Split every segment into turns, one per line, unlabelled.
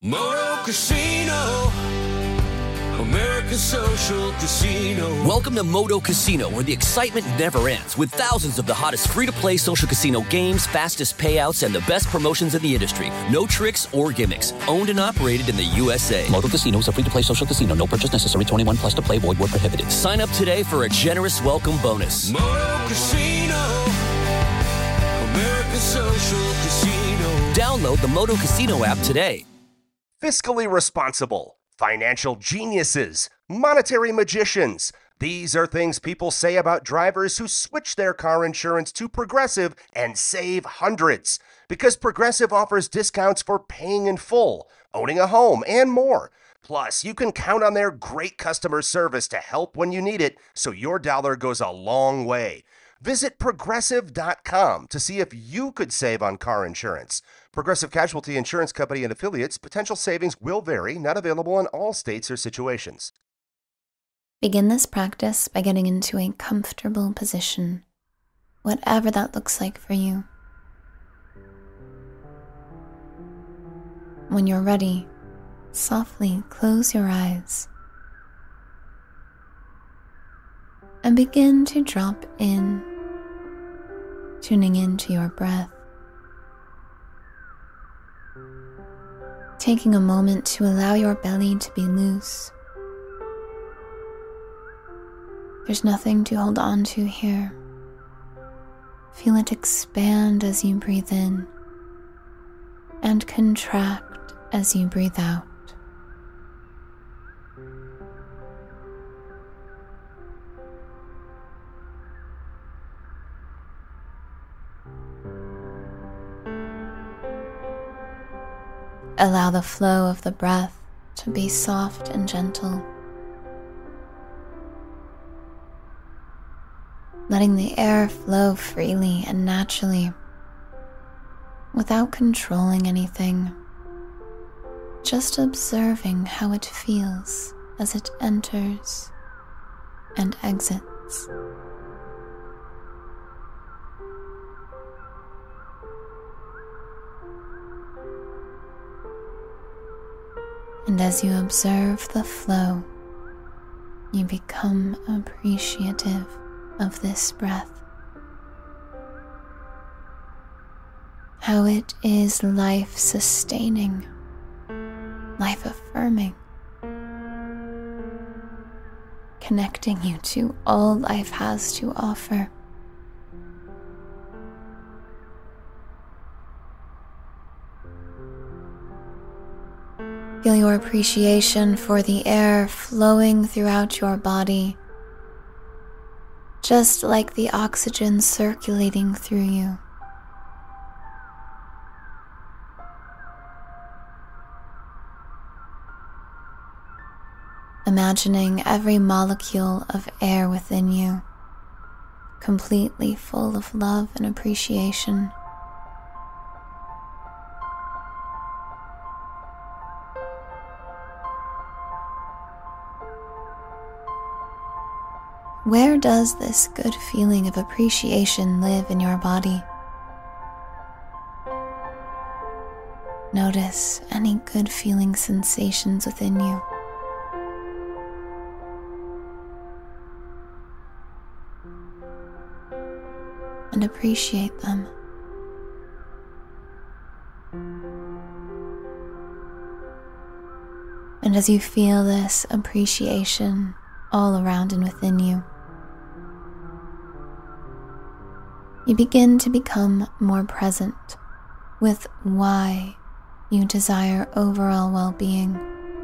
Moto Casino, America's social casino.
Welcome to Moto Casino, where the excitement never ends, with thousands of the hottest free-to-play social casino games, fastest payouts, and the best promotions in the industry. No tricks or gimmicks. Owned and operated in the USA.
Moto Casino is a free-to-play social casino. No purchase necessary. 21 plus to play. Void where prohibited.
Sign up today for a generous welcome bonus.
Moto Casino, America's social casino.
Download the Moto Casino app today.
Fiscally responsible, financial geniuses, monetary magicians. These are things people say about drivers who switch their car insurance to Progressive and save hundreds. Because Progressive offers discounts for paying in full, owning a home, and more. Plus, you can count on their great customer service to help when you need it, so your dollar goes a long way. Visit Progressive.com to see if you could save on car insurance. Progressive Casualty Insurance Company and Affiliates. Potential savings will vary. Not available in all states or situations.
Begin this practice by getting into a comfortable position, whatever that looks like for you. When you're ready, softly close your eyes and begin to drop in, tuning into your breath. Taking a moment to allow your belly to be loose. There's nothing to hold on to here. Feel it expand as you breathe in and contract as you breathe out. Allow the flow of the breath to be soft and gentle, letting the air flow freely and naturally without controlling anything, just observing how it feels as it enters and exits. And as you observe the flow, you become appreciative of this breath. How it is life-sustaining, life-affirming, connecting you to all life has to offer. Feel your appreciation for the air flowing throughout your body, just like the oxygen circulating through you. Imagining every molecule of air within you, completely full of love and appreciation. Where does this good feeling of appreciation live in your body? Notice any good feeling sensations within you. And appreciate them. And as you feel this appreciation all around and within you, you begin to become more present with why you desire overall well-being.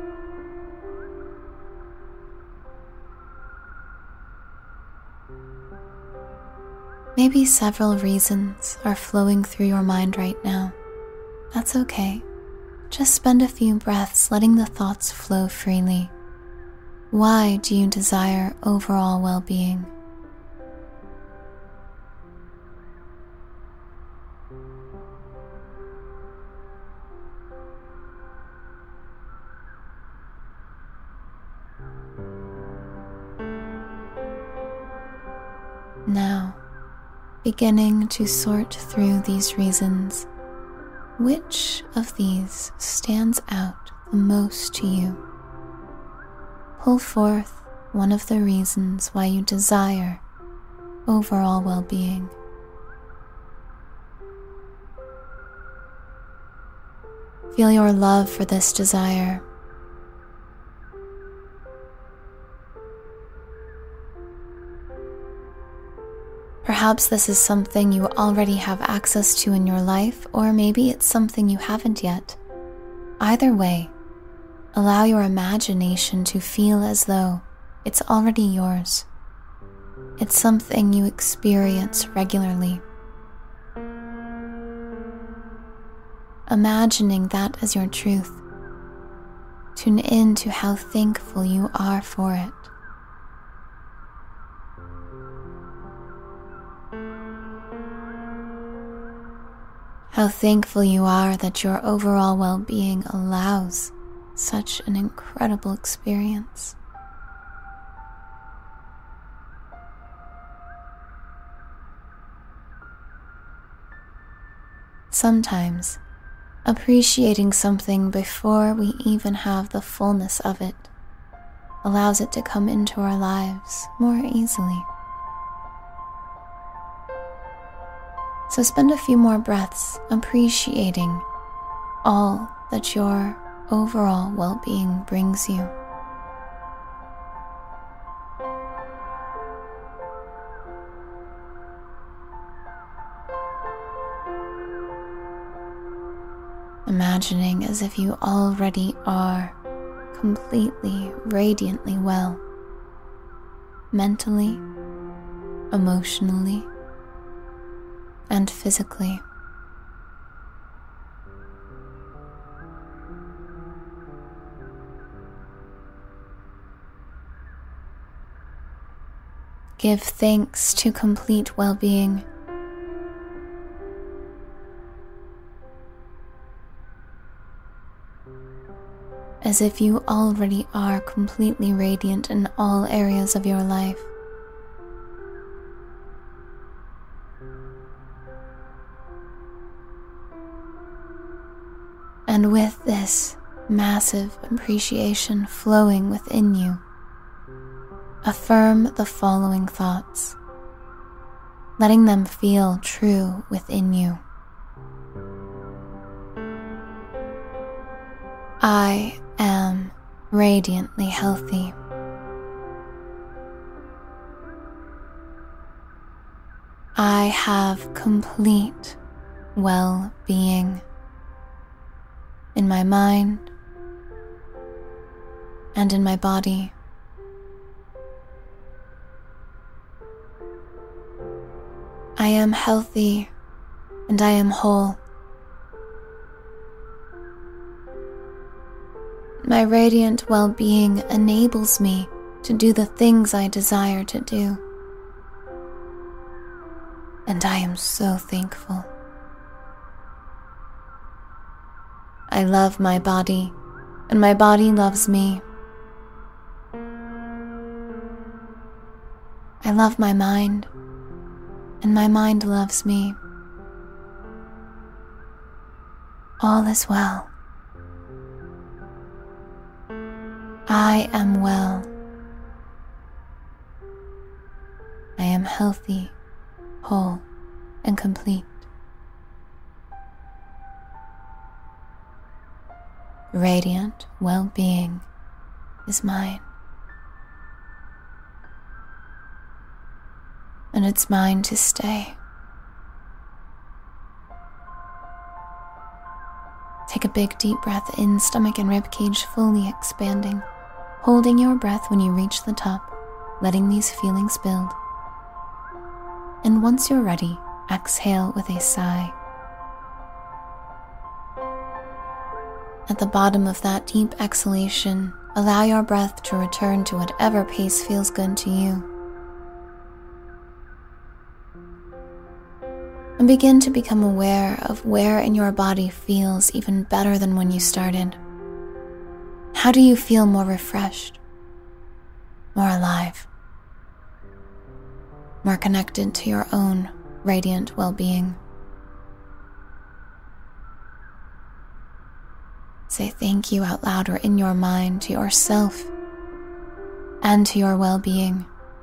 Maybe several reasons are flowing through your mind right now. That's okay. Just spend a few breaths letting the thoughts flow freely. Why do you desire overall well-being? Now, beginning to sort through these reasons, which of these stands out the most to you? Pull forth one of the reasons why you desire overall well-being. Feel your love for this desire. Perhaps this is something you already have access to in your life, or maybe it's something you haven't yet. Either way, allow your imagination to feel as though it's already yours. It's something you experience regularly. Imagining that as your truth, tune in to how thankful you are for it. How thankful you are that your overall well-being allows such an incredible experience. Sometimes, appreciating something before we even have the fullness of it allows it to come into our lives more easily. So spend a few more breaths appreciating all that your overall well-being brings you. Imagining as if you already are completely, radiantly well, mentally, emotionally, and physically. Give thanks to complete well-being. As if you already are completely radiant in all areas of your life. And with this massive appreciation flowing within you, affirm the following thoughts, letting them feel true within you. I am radiantly healthy. I have complete well-being in my mind and in my body. I am healthy and I am whole. My radiant well-being enables me to do the things I desire to do. And I am so thankful. I love my body, and my body loves me. I love my mind, and my mind loves me. All is well. I am well. I am healthy, whole, and complete. Radiant well-being is mine. And it's mine to stay. Take a big deep breath in, stomach and ribcage fully expanding, holding your breath when you reach the top, letting these feelings build. And once you're ready, exhale with a sigh. At the bottom of that deep exhalation, allow your breath to return to whatever pace feels good to you. And begin to become aware of where in your body feels even better than when you started. How do you feel more refreshed, more alive, more connected to your own radiant well-being? Say thank you out loud or in your mind to yourself and to your well-being.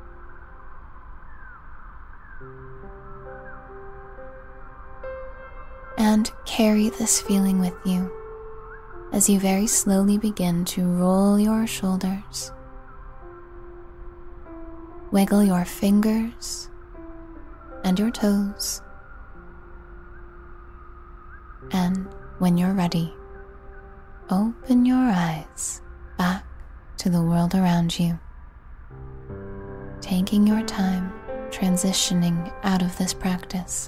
And carry this feeling with you as you very slowly begin to roll your shoulders, wiggle your fingers and your toes, and when you're ready, open your eyes back to the world around you, taking your time transitioning out of this practice.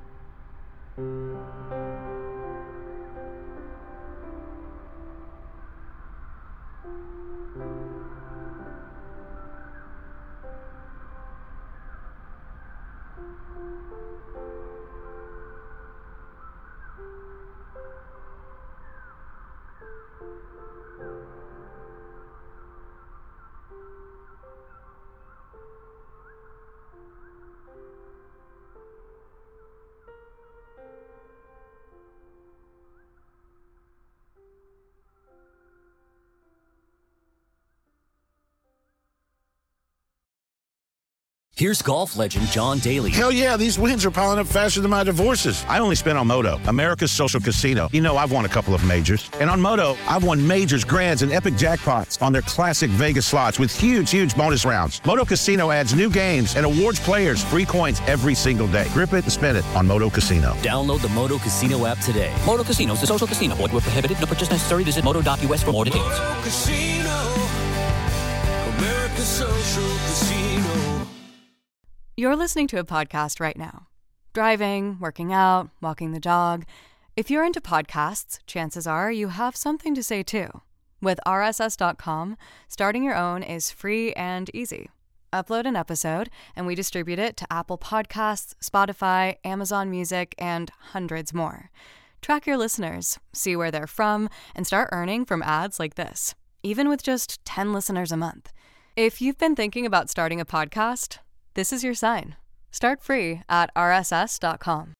Here's golf legend John Daly.
Hell yeah, these wins are piling up faster than my divorces. I only spent on Moto, America's social casino. You know, I've won a couple of majors. And on Moto, I've won majors, grands, and epic jackpots on their classic Vegas slots with huge bonus rounds. Moto Casino adds new games and awards players free coins every single day. Grip it and spin it on Moto Casino.
Download the Moto Casino app today.
Moto Casino is a social casino. Void where prohibited. No purchase necessary. Visit moto.us for more details.
Moto Casino, America's social casino.
You're listening to a podcast right now. Driving, working out, walking the dog. If you're into podcasts, chances are you have something to say too. With RSS.com, starting your own is free and easy. Upload an episode, and we distribute it to Apple Podcasts, Spotify, Amazon Music, and hundreds more. Track your listeners, see where they're from, and start earning from ads like this, even with just 10 listeners a month. If you've been thinking about starting a podcast, this is your sign. Start free at rss.com.